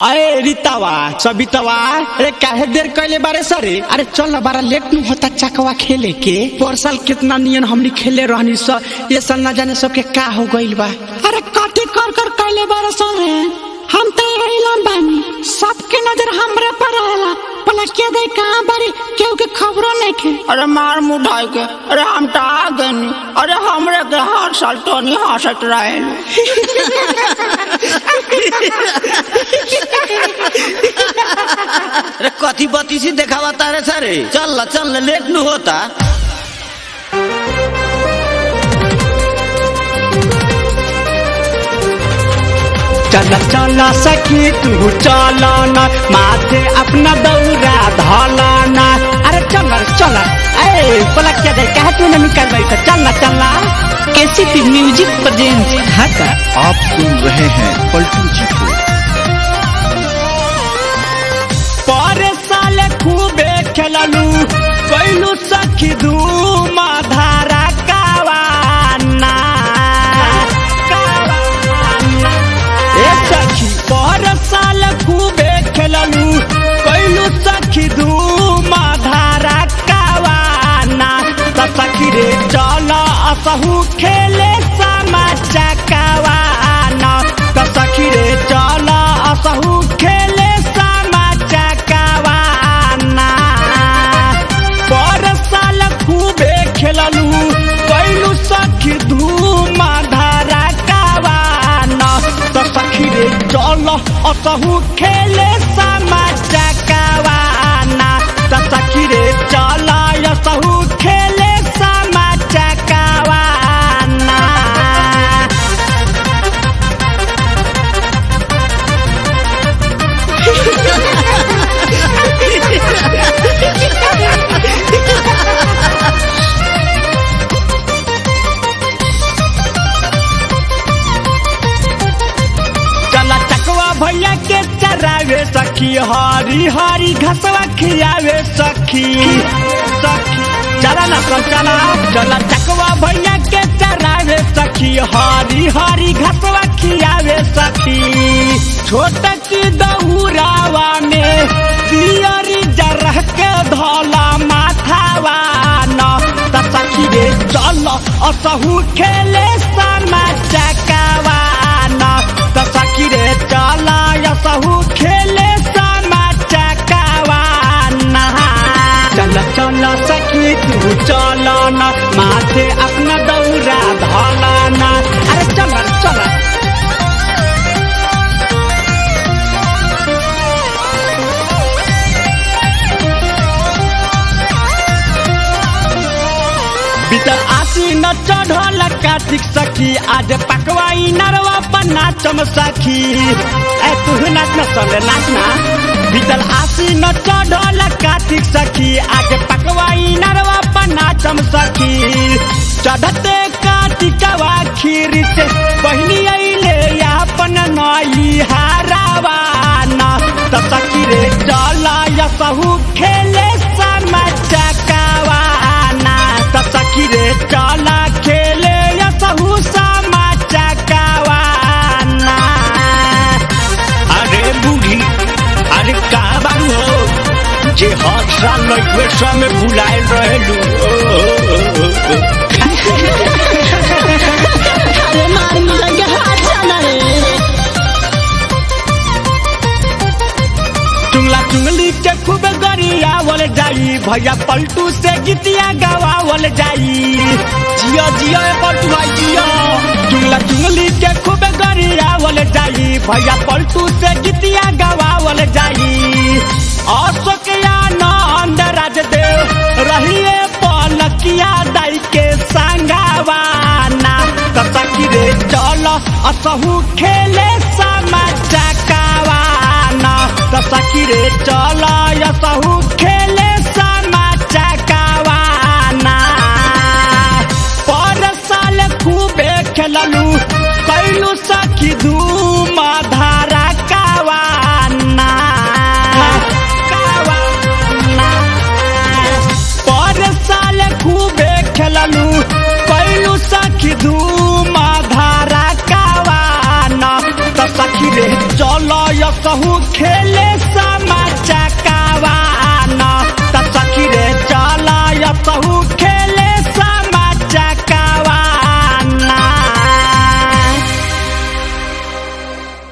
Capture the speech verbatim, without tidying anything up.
अरे रीतावा सबितावा अरे काहे देर कैले बारे सरे। अरे चल बारा लेट नु होता चकवा खेले के। पर साल कितना नियन हमनी खेले रहनी स ये साल ना जाने सबके का हो गइल बा। अरे कथी कर कर कैले बारे सरे। हम तो इलाम बानी सबके नजर हमरे पर आला पला के दे कहां बारी केहू के खबरों नहीं खे। अरे मार मुढ़ाई के अरे हम तो आ गनी। अरे हमरे के हर साल तो नहीं हंसत रहे। अरे कथी बत्ती सी देखावा तारे सारे। चल चल लेट नु होता। चल चल सखी तू चलना माथे अपना दौरा धलाना। अरे चल चल ए पलक क्या दे कह तू नहीं कर बैठा। चल चल केसीपी म्यूजिक प्रेजेंट ढाका। आप सुन रहे हैं पलटू जी को। पर साल खूबे खेललू कैलू सखी धूम धारा कावाना ए सखी। पर साल खूबे खेललू कैलू सखी धूम धारा कावाना। त सखी रे चल असहू खेले समा चकावाना। त सखी रे चल असहू खेले समा चकावाना। पर साल खूबे खेललू कैलू सखी धूम धारा कावाना। त सखी रे चल असहू खेले समा चकावाना। त सखी रे चल असहू खेले समा चकावाना। चला चकवा भैया के चरावे सखी हरी हरी घसवा खियावे सखी सखी। चला ना सब चला चला चकवा भैया के चरावे सखी हरी हरी घसवा खियावे सखी। छोट की दहुरावा में दियरी जरह के धोला माथावा न। त सखी रे चल असहू खेले समा चकावाना। त सखी रे चल असहू खेले समा चकावाना। चल चल सखी तू चलना माथे अपना दौरा धलाना। अरे चल चल बीतल आसीन चढ़ल कार्तिक सखी आज पकवाई नरवा पर नाचम सखी। ए तू नाच न सब नाचना। बीतल आसीन चढ़ल कार्तिक सखी आज पकवाई नरवा पर नाचम सखी। चढ़ते कार्तिकवा खीर से बहिनी अइले अपन नई हारावाना। त सखी रे चल यसहू खेले समा चकावाना। त सखी रे चल खेले यसहू समा चकावाना। अरे बूढ़ी अरे का बारू हो जे हर साल लइकवे समय भुलाए रहेलू। अरे मार मुझे हाथ चला रे। चुंगला चुंगली के खूब गरियावल जाई भैया पलटू से गीतिया गवावल जाई। जिया जिया पलटू भाई जिया। चुंगला चुंगली के खूब गरियावल जाई भैया पलटू से गीतिया गवावल जाई। अशोक आनंद राजदेव रहिए पलकिया दाई के संगावाना। त सखी रे चल असहू खेले समा चकावाना। त सखी रे चल असहू खेले समा चकावाना। पर साल खूबे खेललू कैलू सखी धूम धारा कावाना कावाना। पर साल खूबे खेललू कैलू सखी धूम धारा कावाना। त सखी रे चल कहूँ खेले सा